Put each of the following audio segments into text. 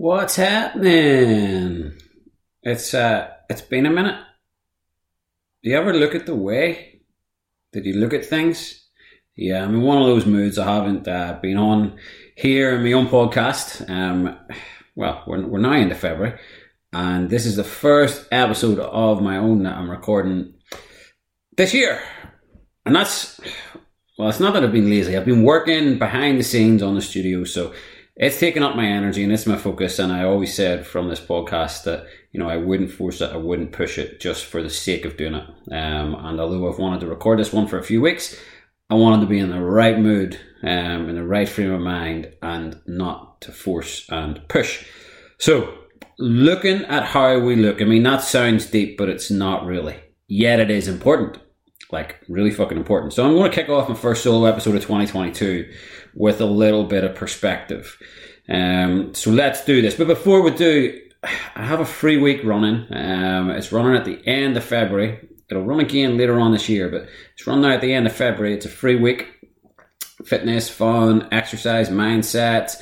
What's happening? It's been a minute. Do you ever look at the way that you look at things? Yeah, I'm in one of those moods. I haven't been on here in my own podcast. Well, we're now into February, and this is the first episode of my own that I'm recording this year. And it's not that I've been lazy. I've been working behind the scenes on the studio, so it's taken up my energy and it's my focus. And I always said from this podcast that, I wouldn't force it, I wouldn't push it just for the sake of doing it. And although I've wanted to record this one for a few weeks, I wanted to be in the right mood, in the right frame of mind, and not to force and push. So, looking at how we look, that sounds deep, but it's not really. Yet it is important. Like, really fucking important. So I'm going to kick off my first solo episode of 2022 with a little bit of perspective. So let's do this. But before we do, I have a free week running. It's running at the end of February. It'll run again later on this year, but it's running now at the end of February. It's a free week. Fitness, fun, exercise, mindset,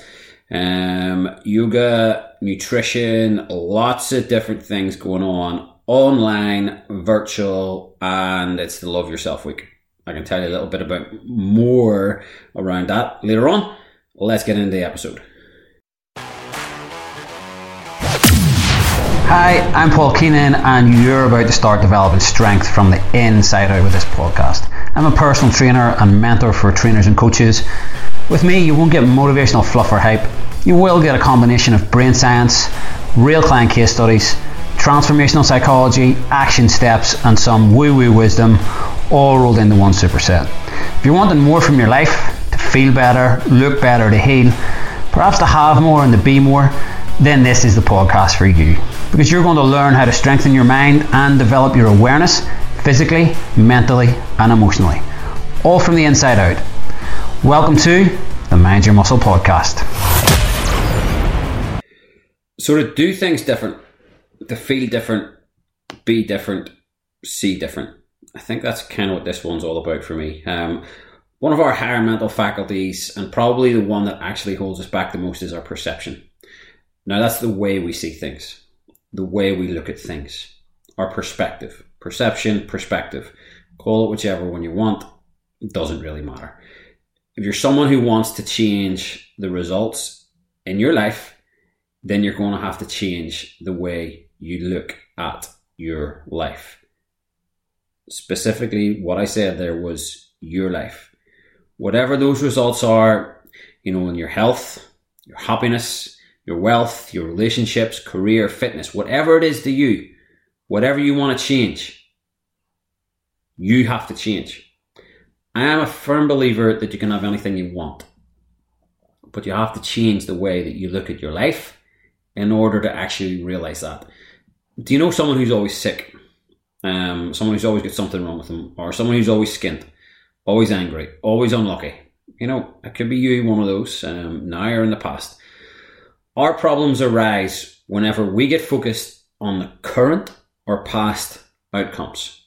yoga, nutrition, lots of different things going on. Online, virtual, and it's the Love Yourself Week. I can tell you a little bit about more around that later on. Let's get into the episode. Hi, I'm Paul Keenan, and you're about to start developing strength from the inside out with this podcast. I'm a personal trainer and mentor for trainers and coaches. With me, you won't get motivational fluff or hype. You will get a combination of brain science, real client case studies, transformational psychology, action steps, and some woo-woo wisdom, all rolled into one superset. If you're wanting more from your life, to feel better, look better, to heal, perhaps to have more and to be more, then this is the podcast for you. Because you're going to learn how to strengthen your mind and develop your awareness physically, mentally, and emotionally. All from the inside out. Welcome to the Mind Your Muscle podcast. So to do things different, to feel different, be different, see different. I think that's kind of what this one's all about for me. One of our higher mental faculties, and probably the one that actually holds us back the most, is our perception. Now that's the way we see things, the way we look at things, our perspective, perception, perspective. Call it whichever one you want, it doesn't really matter. If you're someone who wants to change the results in your life, then you're going to have to change the way you look at your life. Specifically, what I said there was your life. Whatever those results are, in your health, your happiness, your wealth, your relationships, career, fitness, whatever it is to you, whatever you want to change, you have to change. I am a firm believer that you can have anything you want, but you have to change the way that you look at your life in order to actually realize that. Do you know someone who's always sick? Someone who's always got something wrong with them, or someone who's always skint, always angry, always unlucky? It could be you, one of those, now or in the past. Our problems arise whenever we get focused on the current or past outcomes.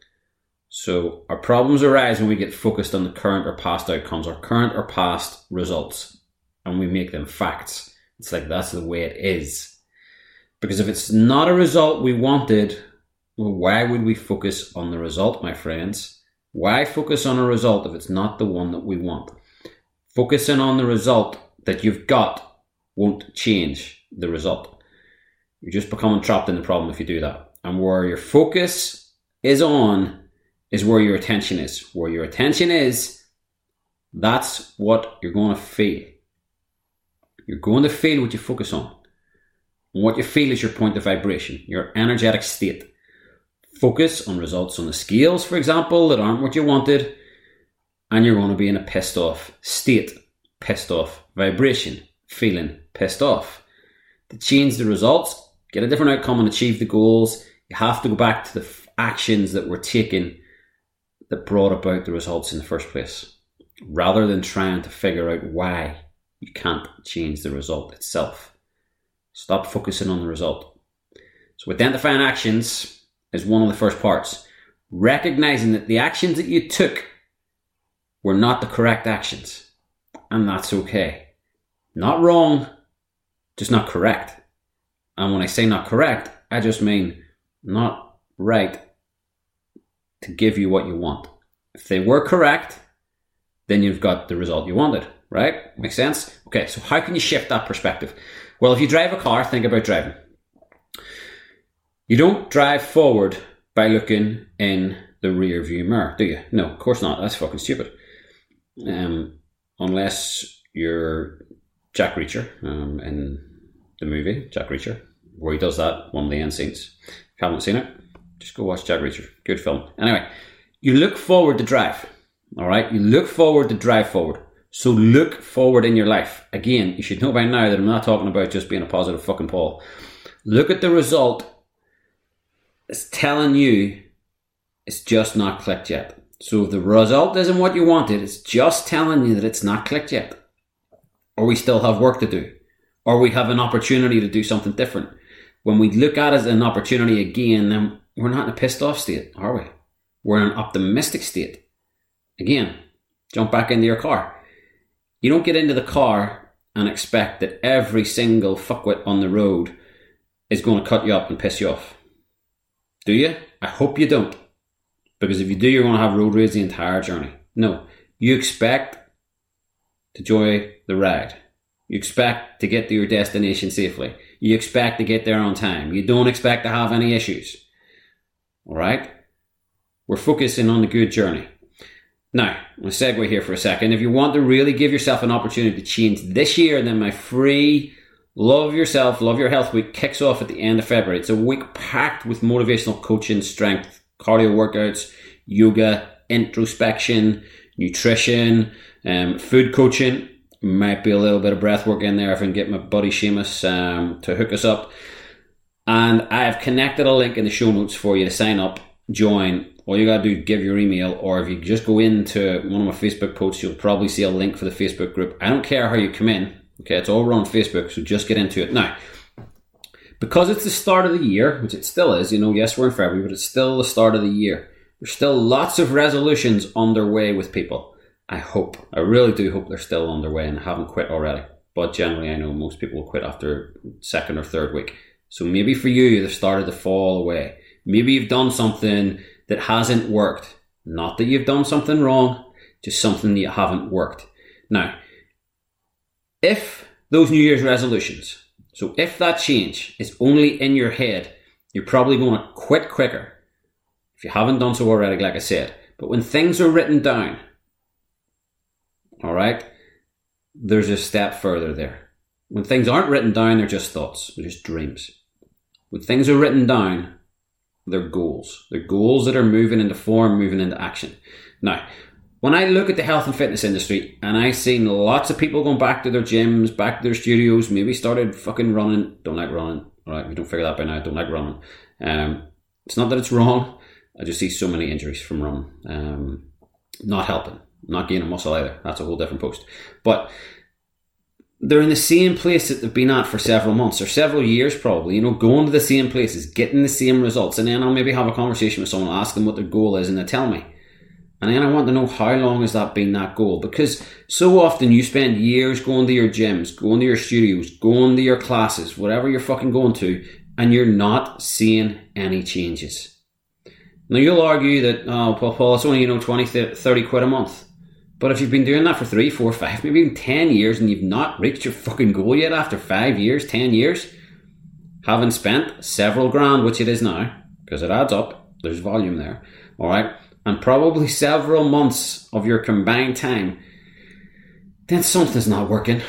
So our problems arise when we get focused on the current or past outcomes, or current or past results, and we make them facts. It's like that's the way it is. Because if it's not a result we wanted, well, why would we focus on the result, my friends? Why focus on a result if it's not the one that we want? Focusing on the result that you've got won't change the result. You're just becoming trapped in the problem if you do that. And where your focus is on is where your attention is. Where your attention is, that's what you're going to feel. You're going to feel what you focus on. And what you feel is your point of vibration, your energetic state. Focus on results on the scales, for example, that aren't what you wanted, and you're going to be in a pissed off state, pissed off vibration, feeling pissed off. To change the results, get a different outcome and achieve the goals, you have to go back to the actions that were taken that brought about the results in the first place, rather than trying to figure out why you can't change the result itself. Stop focusing on the result. So identifying actions is one of the first parts. Recognizing that the actions that you took were not the correct actions. And that's okay. Not wrong, just not correct. And when I say not correct, I just mean not right to give you what you want. If they were correct, then you've got the result you wanted, right? Make sense? Okay, so how can you shift that perspective? Well, if you drive a car, think about driving. You don't drive forward by looking in the rear view mirror, do you? No, of course not. That's fucking stupid. Unless you're Jack Reacher in the movie Jack Reacher, where he does that, one of the end scenes. If you haven't seen it, just go watch Jack Reacher. Good film. Anyway, you look forward to drive. All right? You look forward to drive forward. So look forward in your life. Again, you should know by now that I'm not talking about just being a positive fucking Paul. Look at the result. It's telling you it's just not clicked yet. So if the result isn't what you wanted, it's just telling you that it's not clicked yet. Or we still have work to do. Or we have an opportunity to do something different. When we look at it as an opportunity again, then we're not in a pissed off state, are we? We're in an optimistic state. Again, jump back into your car. You don't get into the car and expect that every single fuckwit on the road is going to cut you up and piss you off. Do you? I hope you don't. Because if you do, you're going to have road rage the entire journey. No. You expect to enjoy the ride. You expect to get to your destination safely. You expect to get there on time. You don't expect to have any issues. Alright? We're focusing on the good journey. Now, I'm going to segue here for a second. If you want to really give yourself an opportunity to change this year, then my free Love Yourself, Love Your Health week kicks off at the end of February. It's a week packed with motivational coaching, strength, cardio workouts, yoga, introspection, nutrition, food coaching. Might be a little bit of breath work in there if I can get my buddy Seamus to hook us up. And I have connected a link in the show notes for you to sign up, join. All you gotta do is give your email, or if you just go into one of my Facebook posts, you'll probably see a link for the Facebook group. I don't care how you come in. Okay, it's all on Facebook, so just get into it. Now, because it's the start of the year, which it still is, yes, we're in February, but it's still the start of the year. There's still lots of resolutions underway with people. I really do hope they're still underway and haven't quit already. But generally, I know most people will quit after second or third week. So maybe for you, they've started to fall away. Maybe you've done something that hasn't worked. Not that you've done something wrong, just something that haven't worked. Now, if those New Year's resolutions, so if that change is only in your head, you're probably going to quit quicker. If you haven't done so already, like I said. But when things are written down, all right, there's a step further there. When things aren't written down, they're just thoughts, they're just dreams. When things are written down, they're goals. They're goals that are moving into form, moving into action. Now, when I look at the health and fitness industry, and I've seen lots of people going back to their gyms, back to their studios, maybe started fucking running. Don't like running. All right, if you don't figure that by now, don't like running. It's not that it's wrong. I just see so many injuries from running. Not helping. Not gaining muscle either. That's a whole different post. But they're in the same place that they've been at for several months or several years probably, going to the same places, getting the same results. And then I'll maybe have a conversation with someone, ask them what their goal is, and they tell me. And then I want to know, how long has that been that goal? Because so often you spend years going to your gyms, going to your studios, going to your classes, whatever you're fucking going to, and you're not seeing any changes. Now you'll argue that, Paul, it's only, 20, 30 quid a month. But if you've been doing that for 3, 4, 5, maybe even 10 years and you've not reached your fucking goal yet after 5 years, 10 years, having spent several grand, which it is now, because it adds up, there's volume there, all right, and probably several months of your combined time, then something's not working.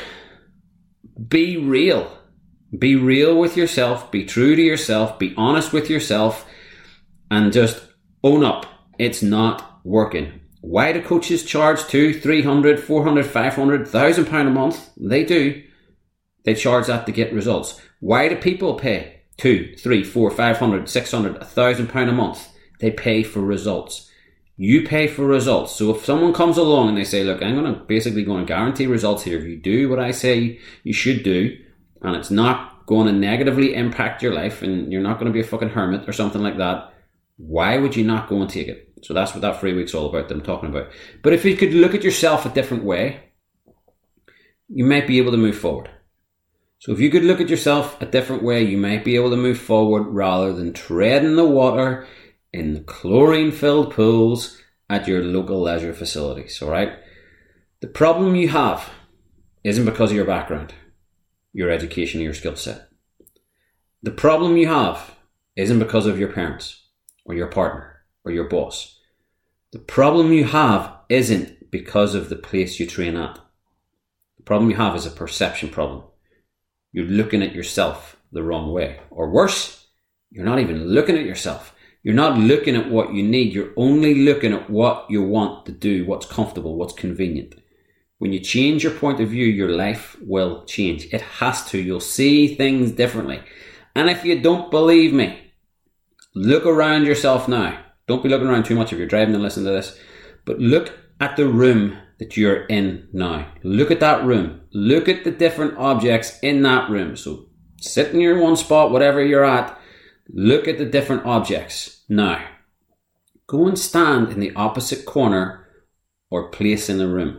Be real. Be real with yourself. Be true to yourself. Be honest with yourself. And just own up. It's not working. Why do coaches charge 200, 300, 400, 500, £1,000 a month? They do. They charge that to get results. Why do people pay 200, 300, 400, 500, 600, £1,000 a month? They pay for results. You pay for results. So if someone comes along and they say, look, I'm going to guarantee results here. If you do what I say you should do, and it's not going to negatively impact your life, and you're not going to be a fucking hermit or something like that, why would you not go and take it? So that's what that free week's all about that I'm talking about. But if you could look at yourself a different way, you might be able to move forward. So if you could look at yourself a different way, you might be able to move forward rather than treading the water in the chlorine-filled pools at your local leisure facilities, all right? The problem you have isn't because of your background, your education, or your skill set. The problem you have isn't because of your parents or your partner or your boss. The problem you have isn't because of the place you train at. The problem you have is a perception problem. You're looking at yourself the wrong way. Or worse, you're not even looking at yourself. You're not looking at what you need. You're only looking at what you want to do, what's comfortable, what's convenient. When you change your point of view, your life will change. It has to. You'll see things differently. And if you don't believe me, look around yourself now. Don't be looking around too much if you're driving and listening to this. But look at the room that you're in now. Look at that room. Look at the different objects in that room. So sit in your one spot, whatever you're at. Look at the different objects. Now, go and stand in the opposite corner or place in the room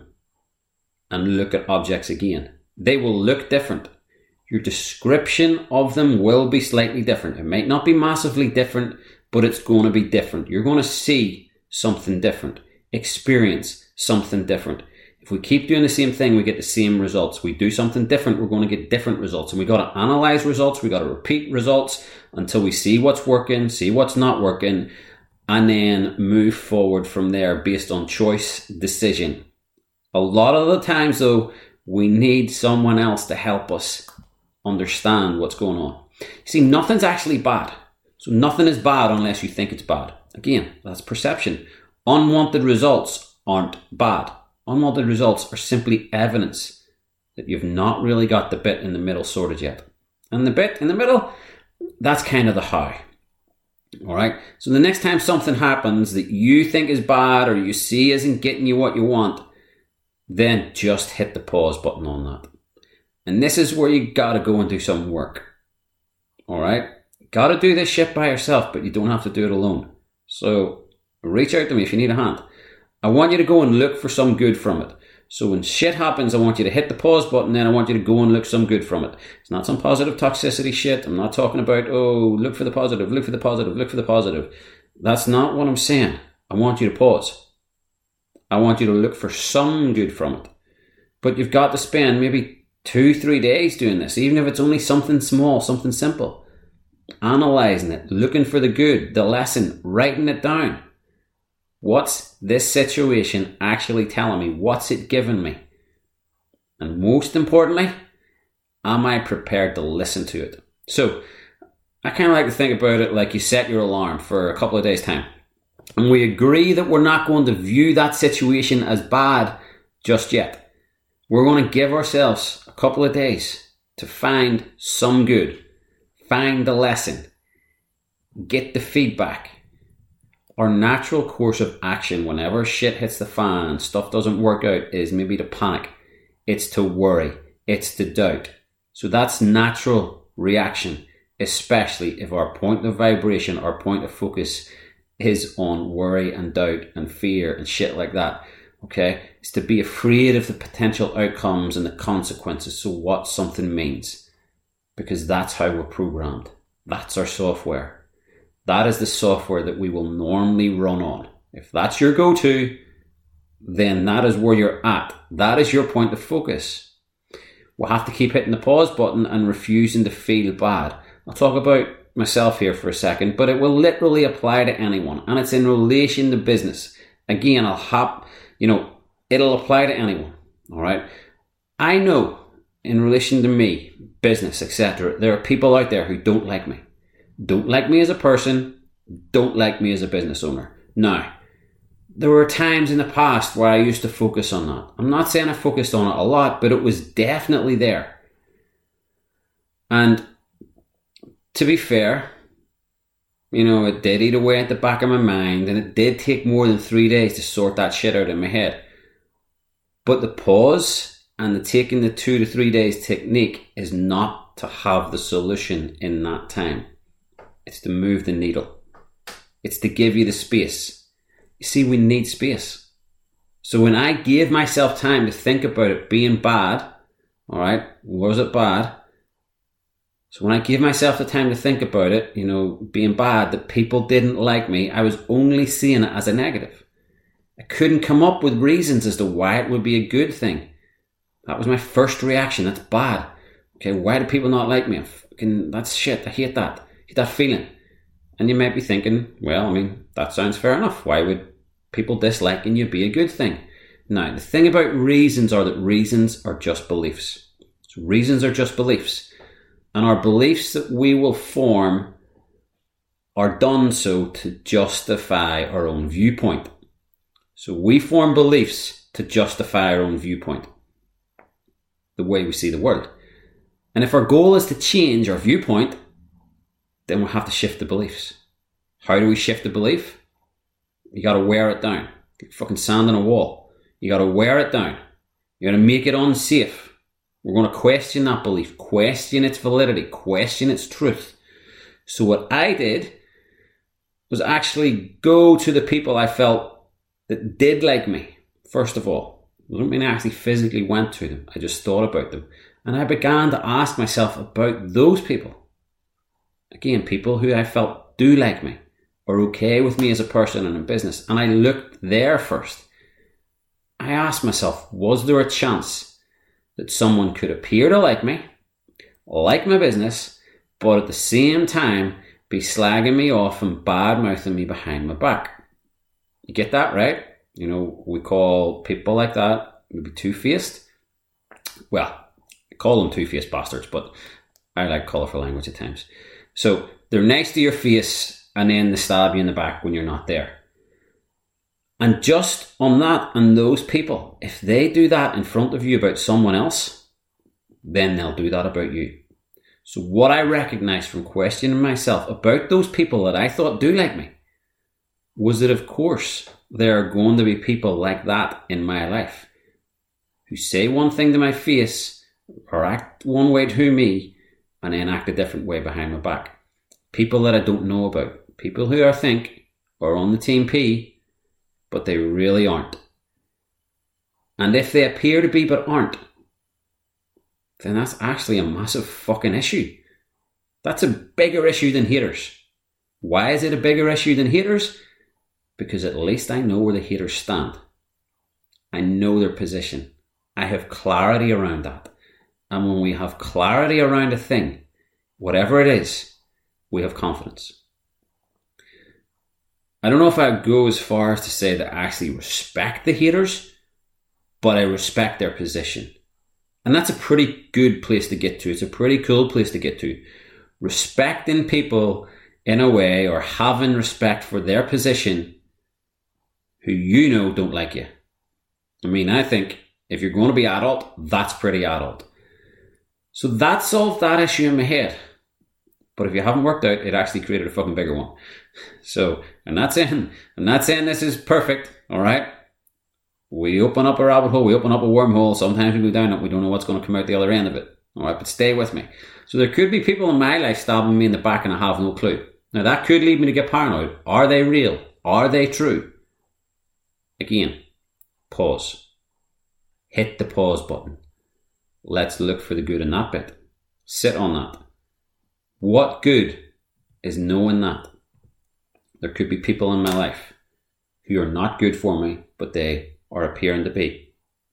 and look at objects again. They will look different. Your description of them will be slightly different. It might not be massively different, but it's going to be different. You're going to see something different, experience something different. If we keep doing the same thing, we get the same results. We do something different, we're going to get different results. And we got to analyze results, we got to repeat results until we see what's working, see what's not working, and then move forward from there based on choice, decision. A lot of the times though, we need someone else to help us understand what's going on. See, nothing's actually bad. So nothing is bad unless you think it's bad. Again, that's perception. Unwanted results aren't bad. Unwanted results are simply evidence that you've not really got the bit in the middle sorted yet. And the bit in the middle, that's kind of the how. All right? So the next time something happens that you think is bad or you see isn't getting you what you want, then just hit the pause button on that. And this is where you got to go and do some work. All right? Got to do this shit by yourself, but you don't have to do it alone. So reach out to me if you need a hand. I want you to go and look for some good from it. So when shit happens, I want you to hit the pause button, then I want you to go and look some good from it. It's not some positive toxicity shit. I'm not talking about, look for the positive, look for the positive, look for the positive. That's not what I'm saying. I want you to pause. I want you to look for some good from it. But you've got to spend maybe 2-3 days doing this, even if it's only something small, something simple. Analysing it, looking for the good, the lesson, writing it down. What's this situation actually telling me? What's it giving me? And most importantly, am I prepared to listen to it? So, I kind of like to think about it like you set your alarm for a couple of days' time. And we agree that we're not going to view that situation as bad just yet. We're going to give ourselves a couple of days to find some good. Find the lesson. Get the feedback. Our natural course of action whenever shit hits the fan, stuff doesn't work out, is maybe to panic. It's to worry. It's to doubt. So that's natural reaction, especially if our point of vibration, our point of focus is on worry and doubt and fear and shit like that. Okay? It's to be afraid of the potential outcomes and the consequences, so what something means. Because that's how we're programmed. That's our software. That is the software that we will normally run on. If that's your go-to, then that is where you're at. That is your point of focus. We'll have to keep hitting the pause button and refusing to feel bad. I'll talk about myself here for a second, but it will literally apply to anyone. And it's in relation to business. Again, it'll apply to anyone. All right. I know in relation to me, business, etc., there are people out there who don't like me. Don't like me as a person, don't like me as a business owner. Now, there were times in the past where I used to focus on that. I'm not saying I focused on it a lot, but it was definitely there. And to be fair, it did eat away at the back of my mind, and it did take more than 3 days to sort that shit out in my head. But the pause and the taking the 2 to 3 days technique is not to have the solution in that time. It's to move the needle. It's to give you the space. You see, we need space. So when I gave myself time to think about it being bad, all right, was it bad? So when I gave myself the time to think about it, being bad, that people didn't like me, I was only seeing it as a negative. I couldn't come up with reasons as to why it would be a good thing. That was my first reaction. That's bad. Okay, why do people not like me? That's shit. I hate that. I hate that feeling. And you might be thinking, well, that sounds fair enough. Why would people disliking you be a good thing? Now, the thing about reasons are that reasons are just beliefs. So reasons are just beliefs. And our beliefs that we will form are done so to justify our own viewpoint. So we form beliefs to justify our own viewpoint, the way we see the world. And if our goal is to change our viewpoint, then we'll have to shift the beliefs. How do we shift the belief? You got to wear it down. Like fucking sand on a wall. You got to wear it down. You got to make it unsafe. We're going to question that belief, question its validity, question its truth. So what I did was actually go to the people I felt that did like me, first of all. I don't mean I actually physically went to them. I just thought about them. And I began to ask myself about those people. Again, people who I felt do like me, are okay with me as a person and in business. And I looked there first. I asked myself, was there a chance that someone could appear to like me, like my business, but at the same time be slagging me off and bad-mouthing me behind my back? You get that, right? We call people like that maybe two-faced. Well, I call them two-faced bastards, but I like colourful language at times. So they're nice to your face and then they stab you in the back when you're not there. And just on that and those people, if they do that in front of you about someone else, then they'll do that about you. So what I recognized from questioning myself about those people that I thought do like me was that, of course, there are going to be people like that in my life who say one thing to my face or act one way to me and then act a different way behind my back. People that I don't know about. People who I think are on the team P, but they really aren't. And if they appear to be but aren't, then that's actually a massive fucking issue. That's a bigger issue than haters. Why is it a bigger issue than haters? Because at least I know where the haters stand. I know their position. I have clarity around that. And when we have clarity around a thing, whatever it is, we have confidence. I don't know if I would go as far as to say that I actually respect the haters, but I respect their position. And that's a pretty good place to get to. It's a pretty cool place to get to. Respecting people in a way, or having respect for their position, who don't like you. I think if you're going to be adult, that's pretty adult. So that solved that issue in my head. But if you haven't worked out, it actually created a fucking bigger one. So, I'm not saying this is perfect, alright? We open up a rabbit hole, we open up a wormhole, sometimes we go down it, we don't know what's going to come out the other end of it. Alright, but stay with me. So there could be people in my life stabbing me in the back and I have no clue. Now that could lead me to get paranoid. Are they real? Are they true? Again, pause. Hit the pause button. Let's look for the good in that bit. Sit on that. What good is knowing that there could be people in my life who are not good for me, but they are appearing to be?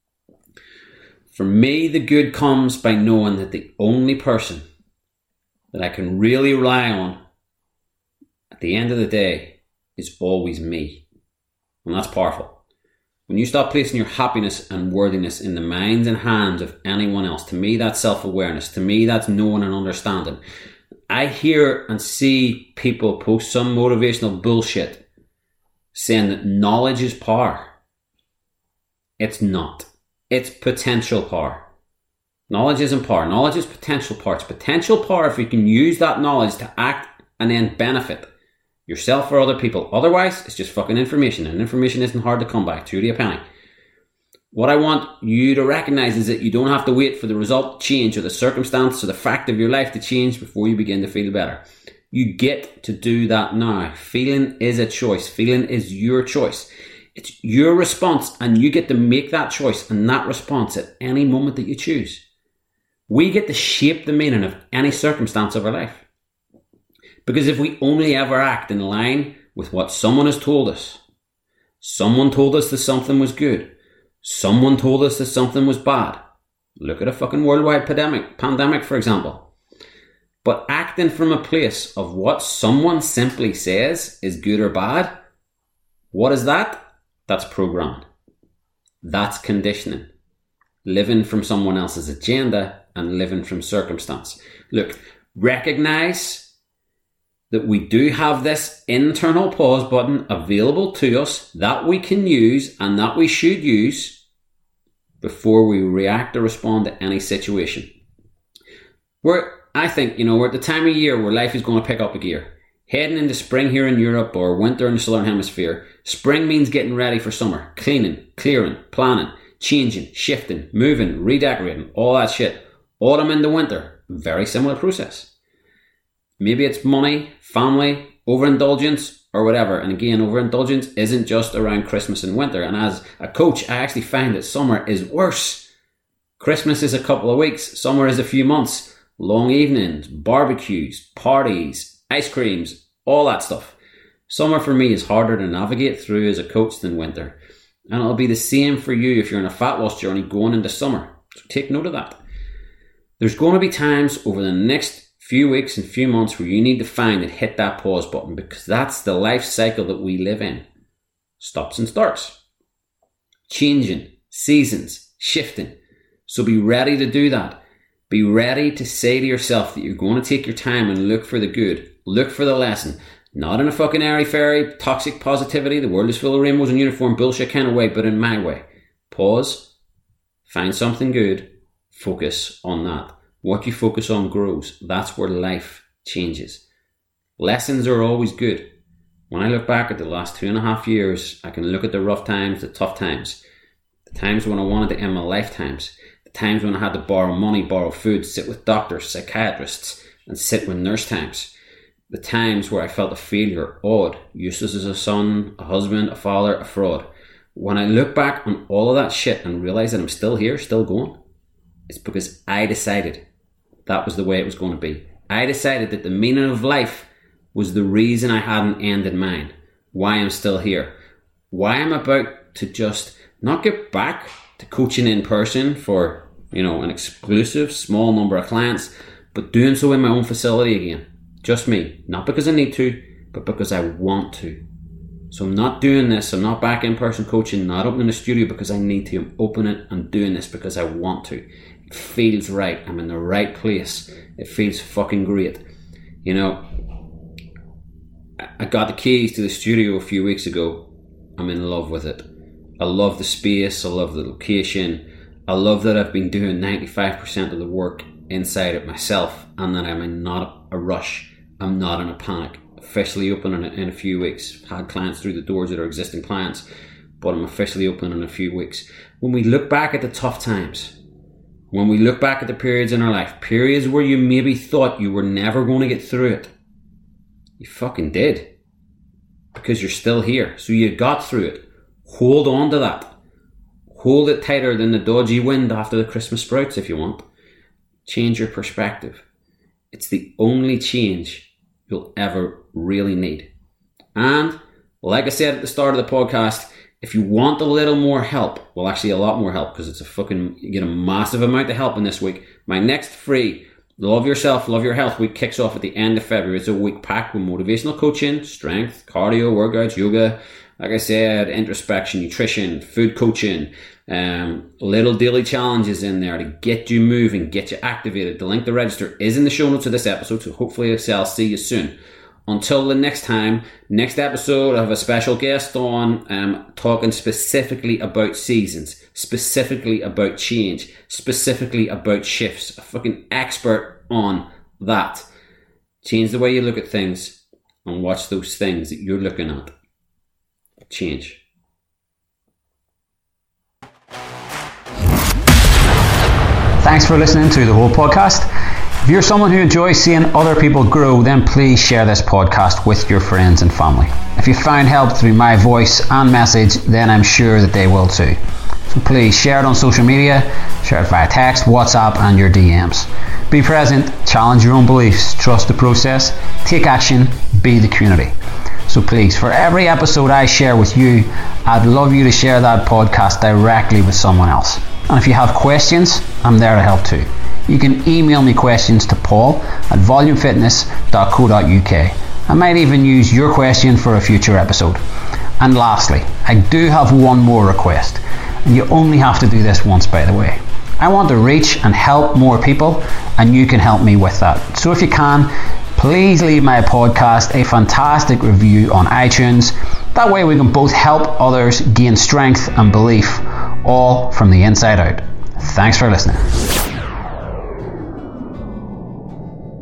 For me, the good comes by knowing that the only person that I can really rely on at the end of the day is always me. And that's powerful. When you stop placing your happiness and worthiness in the minds and hands of anyone else, to me that's self-awareness. To me that's knowing and understanding. I hear and see people post some motivational bullshit saying that knowledge is power. It's not. It's potential power. Knowledge isn't power. Knowledge is potential power. It's potential power if you can use that knowledge to act and then benefit yourself or other people. Otherwise, it's just fucking information, and information isn't hard to come by. 2 to a penny. What I want you to recognize is that you don't have to wait for the result to change or the circumstance or the fact of your life to change before you begin to feel better. You get to do that now. Feeling is a choice. Feeling is your choice. It's your response, and you get to make that choice and that response at any moment that you choose. We get to shape the meaning of any circumstance of our life. Because if we only ever act in line with what someone has told us, someone told us that something was good, someone told us that something was bad. Look at a fucking worldwide pandemic, for example. But acting from a place of what someone simply says is good or bad, what is that? That's programming. That's conditioning. Living from someone else's agenda and living from circumstance. Look, recognize that we do have this internal pause button available to us that we can use and that we should use before we react or respond to any situation. I think, we're at the time of year where life is going to pick up a gear. Heading into spring here in Europe or winter in the Southern Hemisphere, spring means getting ready for summer. Cleaning, clearing, planning, changing, shifting, moving, redecorating, all that shit. Autumn into winter, very similar process. Maybe it's money, family, overindulgence, or whatever. And again, overindulgence isn't just around Christmas and winter. And as a coach, I actually find that summer is worse. Christmas is a couple of weeks. Summer is a few months. Long evenings, barbecues, parties, ice creams, all that stuff. Summer for me is harder to navigate through as a coach than winter. And it'll be the same for you if you're on a fat loss journey going into summer. So take note of that. There's going to be times over the next few weeks and few months where you need to find and hit that pause button, because that's the life cycle that we live in. Stops and starts. Changing, seasons, shifting. So be ready to do that. Be ready to say to yourself that you're going to take your time and look for the good. Look for the lesson. Not in a fucking airy-fairy, toxic positivity, the world is full of rainbows and uniform bullshit kind of way, but in my way. Pause. Find something good. Focus on that. What you focus on grows. That's where life changes. Lessons are always good. When I look back at the last 2.5 years, I can look at the rough times, the tough times, the times when I wanted to end my lifetimes, the times when I had to borrow money, borrow food, sit with doctors, psychiatrists, and sit with nurse times. The times where I felt a failure, odd, useless as a son, a husband, a father, a fraud. When I look back on all of that shit and realize that I'm still here, still going, it's because I decided that was the way it was going to be. I decided that the meaning of life was the reason I had an end in mind. Why I'm still here. Why I'm about to just not get back to coaching in person for, an exclusive small number of clients, but doing so in my own facility again. Just me. Not because I need to, but because I want to. So I'm not doing this. I'm not back in person coaching, not opening a studio because I need to. I'm opening it and doing this because I want to. It feels right. I'm in the right place. It feels fucking great. I got the keys to the studio a few weeks ago. I'm in love with it. I love the space. I love the location. I love that I've been doing 95% of the work inside it myself, and that I'm in not a rush. I'm not in a panic. Officially opening it in a few weeks. Had clients through the doors that are existing clients, but I'm officially opening in a few weeks. When we look back at the tough times, when we look back at the periods in our life, periods where you maybe thought you were never going to get through it, you fucking did. Because you're still here. So you got through it. Hold on to that. Hold it tighter than the dodgy wind after the Christmas sprouts if you want. Change your perspective. It's the only change you'll ever really need. And, like I said at the start of the podcast, if you want a little more help, well, actually a lot more help, because you get a massive amount of help in this week. My next free Love Yourself, Love Your Health week kicks off at the end of February. It's a week packed with motivational coaching, strength, cardio, workouts, yoga, like I said, introspection, nutrition, food coaching, little daily challenges in there to get you moving, get you activated. The link to register is in the show notes of this episode, so hopefully I'll see you soon. Until the next time, next episode, I have a special guest on talking specifically about seasons, specifically about change, specifically about shifts. A fucking expert on that. Change the way you look at things and watch those things that you're looking at change. Thanks for listening to the whole podcast. If you're someone who enjoys seeing other people grow, then please share this podcast with your friends and family. If you found help through my voice and message, then I'm sure that they will too. So please share it on social media, share it via text, WhatsApp and your DMs. Be present, challenge your own beliefs, trust the process, take action, be the community. So please, for every episode I share with you, I'd love you to share that podcast directly with someone else. And if you have questions, I'm there to help too. You can email me questions to paul@volumefitness.co.uk. I might even use your question for a future episode. And lastly, I do have one more request. And you only have to do this once, by the way. I want to reach and help more people, and you can help me with that. So if you can, please leave my podcast a fantastic review on iTunes. That way we can both help others gain strength and belief, all from the inside out. Thanks for listening.